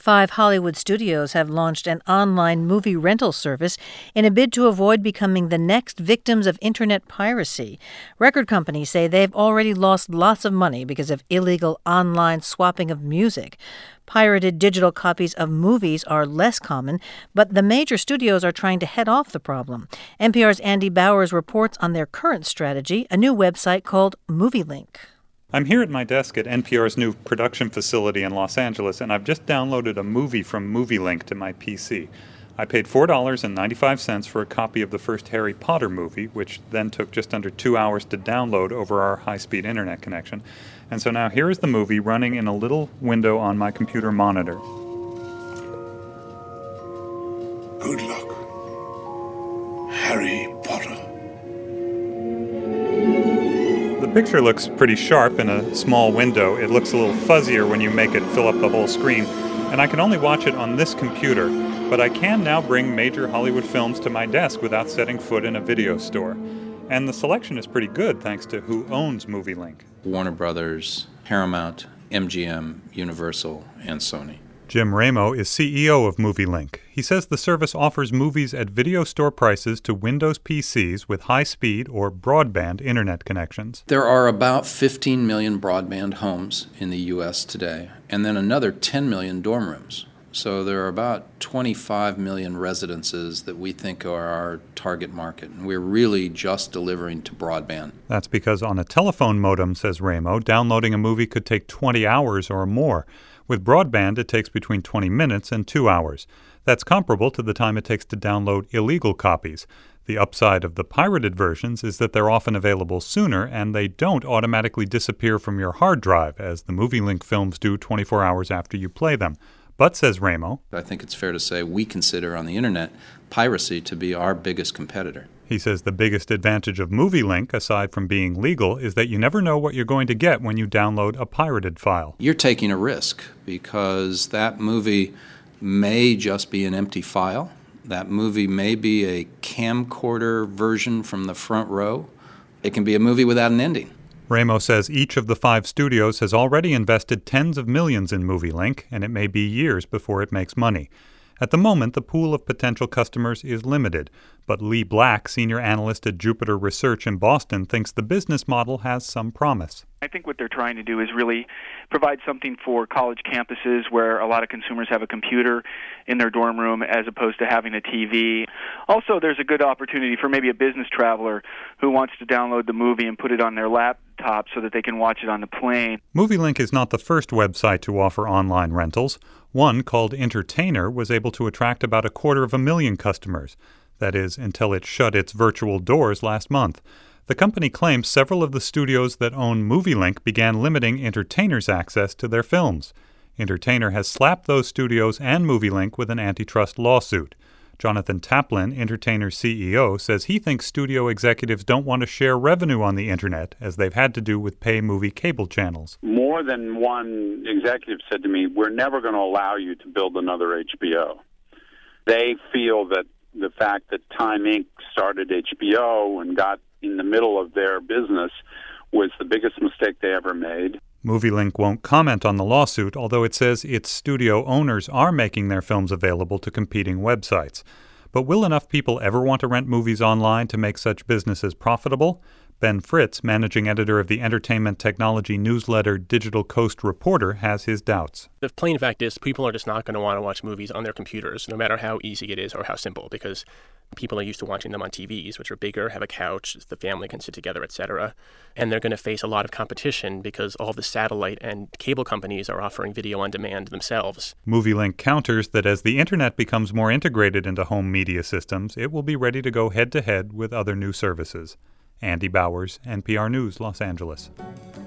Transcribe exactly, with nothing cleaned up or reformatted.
Five Hollywood studios have launched an online movie rental service in a bid to avoid becoming the next victims of internet piracy. Record companies say they've already lost lots of money because of illegal online swapping of music. Pirated digital copies of movies are less common, but the major studios are trying to head off the problem. N P R's Andy Bowers reports on their current strategy, a new website called MovieLink. I'm here at my desk at N P R's new production facility in Los Angeles, and I've just downloaded a movie from MovieLink to my P C. I paid four dollars and ninety-five cents for a copy of the first Harry Potter movie, which then took just under two hours to download over our high-speed internet connection. And so now here is the movie running in a little window on my computer monitor. Good luck, Harry Potter. The picture looks pretty sharp in a small window. It looks a little fuzzier when you make it fill up the whole screen. And I can only watch it on this computer, but I can now bring major Hollywood films to my desk without setting foot in a video store. And the selection is pretty good thanks to who owns MovieLink. Warner Brothers, Paramount, M G M, Universal, and Sony. Jim Ramo is C E O of MovieLink. He says the service offers movies at video store prices to Windows P Cs with high-speed or broadband internet connections. There are about fifteen million broadband homes in the U S today, and then another ten million dorm rooms. So there are about twenty-five million residences that we think are our target market, and we're really just delivering to broadband. That's because on a telephone modem, says Ramo, downloading a movie could take twenty hours or more. With broadband, it takes between twenty minutes and two hours. That's comparable to the time it takes to download illegal copies. The upside of the pirated versions is that they're often available sooner, and they don't automatically disappear from your hard drive, as the MovieLink films do twenty-four hours after you play them. But, says Ramo, I think it's fair to say we consider on the internet piracy to be our biggest competitor. He says the biggest advantage of MovieLink, aside from being legal, is that you never know what you're going to get when you download a pirated file. You're taking a risk because that movie may just be an empty file. That movie may be a camcorder version from the front row. It can be a movie without an ending. Ramo says each of the five studios has already invested tens of millions in MovieLink, and it may be years before it makes money. At the moment, the pool of potential customers is limited, but Lee Black, senior analyst at Jupiter Research in Boston, thinks the business model has some promise. I think what they're trying to do is really provide something for college campuses where a lot of consumers have a computer in their dorm room as opposed to having a T V. Also, there's a good opportunity for maybe a business traveler who wants to download the movie and put it on their laptop so that they can watch it on the plane. MovieLink is not the first website to offer online rentals. One, called Entertainer, was able to attract about a quarter of a million customers. That is, until it shut its virtual doors last month. The company claims several of the studios that own MovieLink began limiting entertainers' access to their films. Entertainer has slapped those studios and MovieLink with an antitrust lawsuit. Jonathan Taplin, Entertainer's C E O, says he thinks studio executives don't want to share revenue on the internet, as they've had to do with pay movie cable channels. More than one executive said to me, we're never going to allow you to build another H B O. They feel that the fact that Time Incorporated started H B O and got in the middle of their business was the biggest mistake they ever made. MovieLink won't comment on the lawsuit, although it says its studio owners are making their films available to competing websites. But will enough people ever want to rent movies online to make such businesses profitable? Ben Fritz, managing editor of the entertainment technology newsletter Digital Coast Reporter, has his doubts. The plain fact is people are just not going to want to watch movies on their computers, no matter how easy it is or how simple, because people are used to watching them on T Vs, which are bigger, have a couch, the family can sit together, et cetera. And they're going to face a lot of competition because all the satellite and cable companies are offering video on demand themselves. MovieLink counters that as the internet becomes more integrated into home media systems, it will be ready to go head-to-head with other new services. Andy Bowers, N P R News, Los Angeles.